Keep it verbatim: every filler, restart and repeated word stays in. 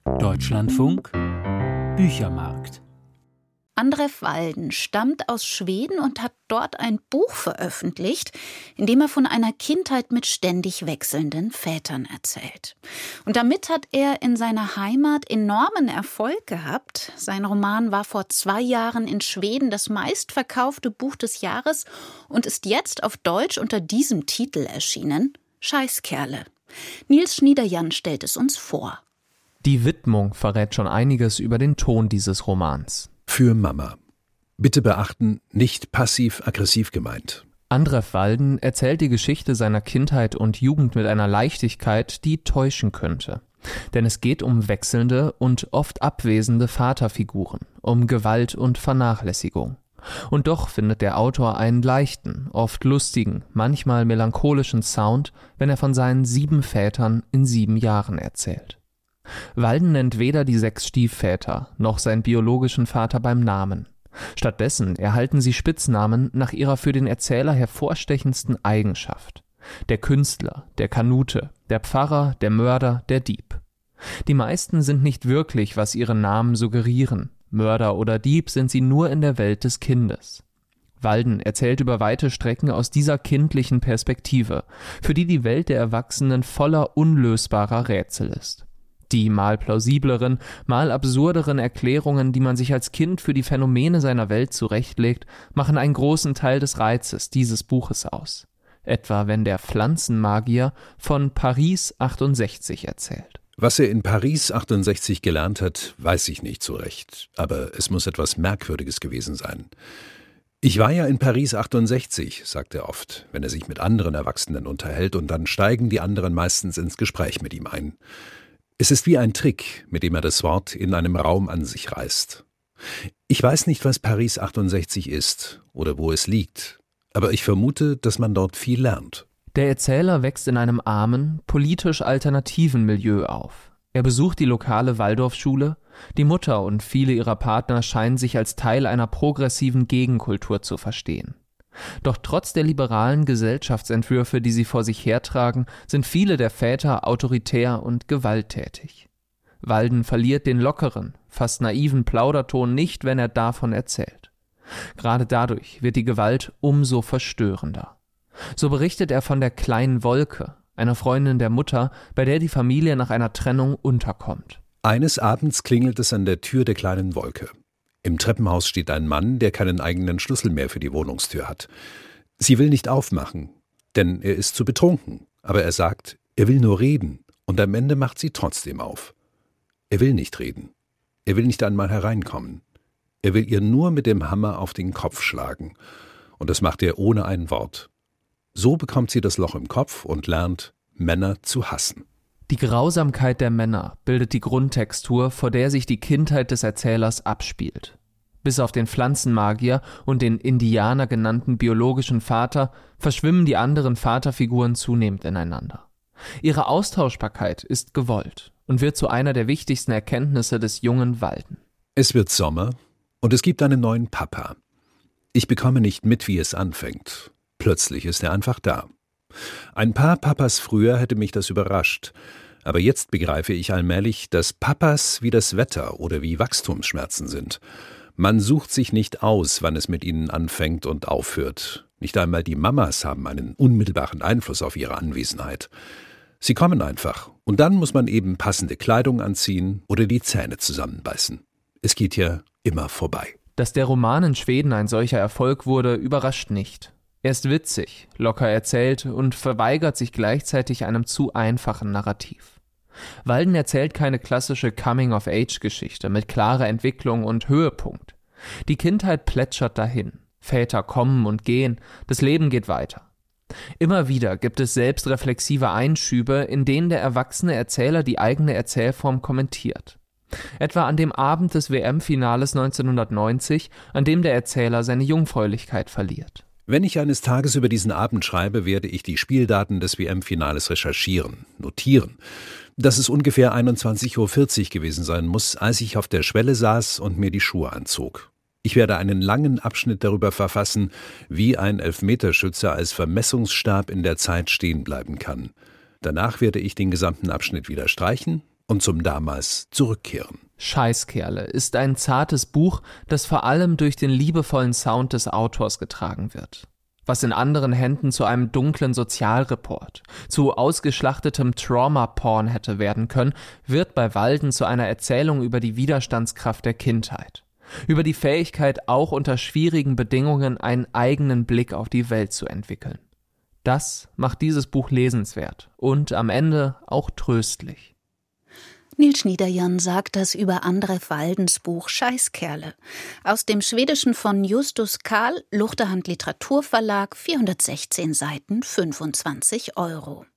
Deutschlandfunk Büchermarkt. Andrew Walden stammt aus Schweden und hat dort ein Buch veröffentlicht, in dem er von einer Kindheit mit ständig wechselnden Vätern erzählt. Und damit hat er in seiner Heimat enormen Erfolg gehabt. Sein Roman war vor zwei Jahren in Schweden das meistverkaufte Buch des Jahres und ist jetzt auf Deutsch unter diesem Titel erschienen: Scheißkerle. Nils Schniederjan stellt es uns vor. Die Widmung verrät schon einiges über den Ton dieses Romans. Für Mama. Bitte beachten, nicht passiv-aggressiv gemeint. Andrew Walden erzählt die Geschichte seiner Kindheit und Jugend mit einer Leichtigkeit, die täuschen könnte. Denn es geht um wechselnde und oft abwesende Vaterfiguren, um Gewalt und Vernachlässigung. Und doch findet der Autor einen leichten, oft lustigen, manchmal melancholischen Sound, wenn er von seinen sieben Vätern in sieben Jahren erzählt. Walden nennt weder die sechs Stiefväter noch seinen biologischen Vater beim Namen. Stattdessen erhalten sie Spitznamen nach ihrer für den Erzähler hervorstechendsten Eigenschaft: der Künstler, der Kanute, der Pfarrer, der Mörder, der Dieb. Die meisten sind nicht wirklich, was ihre Namen suggerieren. Mörder oder Dieb sind sie nur in der Welt des Kindes. Walden erzählt über weite Strecken aus dieser kindlichen Perspektive, für die die Welt der Erwachsenen voller unlösbarer Rätsel ist. Die mal plausibleren, mal absurderen Erklärungen, die man sich als Kind für die Phänomene seiner Welt zurechtlegt, machen einen großen Teil des Reizes dieses Buches aus. Etwa wenn der Pflanzenmagier von Paris achtundsechzig erzählt. Was er in Paris achtundsechzig gelernt hat, weiß ich nicht so recht. Aber es muss etwas Merkwürdiges gewesen sein. Ich war ja in Paris achtundsechzig, sagt er oft, wenn er sich mit anderen Erwachsenen unterhält, und dann steigen die anderen meistens ins Gespräch mit ihm ein. Es ist wie ein Trick, mit dem er das Wort in einem Raum an sich reißt. Ich weiß nicht, was Paris achtundsechzig ist oder wo es liegt, aber ich vermute, dass man dort viel lernt. Der Erzähler wächst in einem armen, politisch alternativen Milieu auf. Er besucht die lokale Waldorfschule. Die Mutter und viele ihrer Partner scheinen sich als Teil einer progressiven Gegenkultur zu verstehen. Doch trotz der liberalen Gesellschaftsentwürfe, die sie vor sich hertragen, sind viele der Väter autoritär und gewalttätig. Walden verliert den lockeren, fast naiven Plauderton nicht, wenn er davon erzählt. Gerade dadurch wird die Gewalt umso verstörender. So berichtet er von der kleinen Wolke, einer Freundin der Mutter, bei der die Familie nach einer Trennung unterkommt. Eines Abends klingelt es an der Tür der kleinen Wolke. Im Treppenhaus steht ein Mann, der keinen eigenen Schlüssel mehr für die Wohnungstür hat. Sie will nicht aufmachen, denn er ist zu betrunken. Aber er sagt, er will nur reden, und am Ende macht sie trotzdem auf. Er will nicht reden. Er will nicht einmal hereinkommen. Er will ihr nur mit dem Hammer auf den Kopf schlagen. Und das macht er ohne ein Wort. So bekommt sie das Loch im Kopf und lernt, Männer zu hassen. Die Grausamkeit der Männer bildet die Grundtextur, vor der sich die Kindheit des Erzählers abspielt. Bis auf den Pflanzenmagier und den Indianer genannten biologischen Vater verschwimmen die anderen Vaterfiguren zunehmend ineinander. Ihre Austauschbarkeit ist gewollt und wird zu einer der wichtigsten Erkenntnisse des jungen Walden. Es wird Sommer und es gibt einen neuen Papa. Ich bekomme nicht mit, wie es anfängt. Plötzlich ist er einfach da. Ein paar Papas früher hätte mich das überrascht, aber jetzt begreife ich allmählich, dass Papas wie das Wetter oder wie Wachstumsschmerzen sind. Man sucht sich nicht aus, wann es mit ihnen anfängt und aufhört. Nicht einmal die Mamas haben einen unmittelbaren Einfluss auf ihre Anwesenheit. Sie kommen einfach, und dann muss man eben passende Kleidung anziehen oder die Zähne zusammenbeißen. Es geht ja immer vorbei. Dass der Roman in Schweden ein solcher Erfolg wurde, überrascht nicht. Er ist witzig, locker erzählt und verweigert sich gleichzeitig einem zu einfachen Narrativ. Walden erzählt keine klassische Coming-of-Age-Geschichte mit klarer Entwicklung und Höhepunkt. Die Kindheit plätschert dahin, Väter kommen und gehen, das Leben geht weiter. Immer wieder gibt es selbstreflexive Einschübe, in denen der erwachsene Erzähler die eigene Erzählform kommentiert. Etwa an dem Abend des W M-Finales neunzehnhundertneunzig, an dem der Erzähler seine Jungfräulichkeit verliert. Wenn ich eines Tages über diesen Abend schreibe, werde ich die Spieldaten des W M-Finales recherchieren, notieren. Dass es ungefähr einundzwanzig Uhr vierzig gewesen sein muss, als ich auf der Schwelle saß und mir die Schuhe anzog. Ich werde einen langen Abschnitt darüber verfassen, wie ein Elfmeterschütze als Vermessungsstab in der Zeit stehen bleiben kann. Danach werde ich den gesamten Abschnitt wieder streichen und zum damals zurückkehren. Scheißkerle ist ein zartes Buch, das vor allem durch den liebevollen Sound des Autors getragen wird. Was in anderen Händen zu einem dunklen Sozialreport, zu ausgeschlachtetem Trauma-Porn hätte werden können, wird bei Walden zu einer Erzählung über die Widerstandskraft der Kindheit. Über die Fähigkeit, auch unter schwierigen Bedingungen einen eigenen Blick auf die Welt zu entwickeln. Das macht dieses Buch lesenswert und am Ende auch tröstlich. Nils Schniederjan sagt das über Andref Waldens Buch Scheißkerle. Aus dem Schwedischen von Justus Kahl, Luchterhand Literaturverlag, vierhundertsechzehn Seiten, fünfundzwanzig Euro.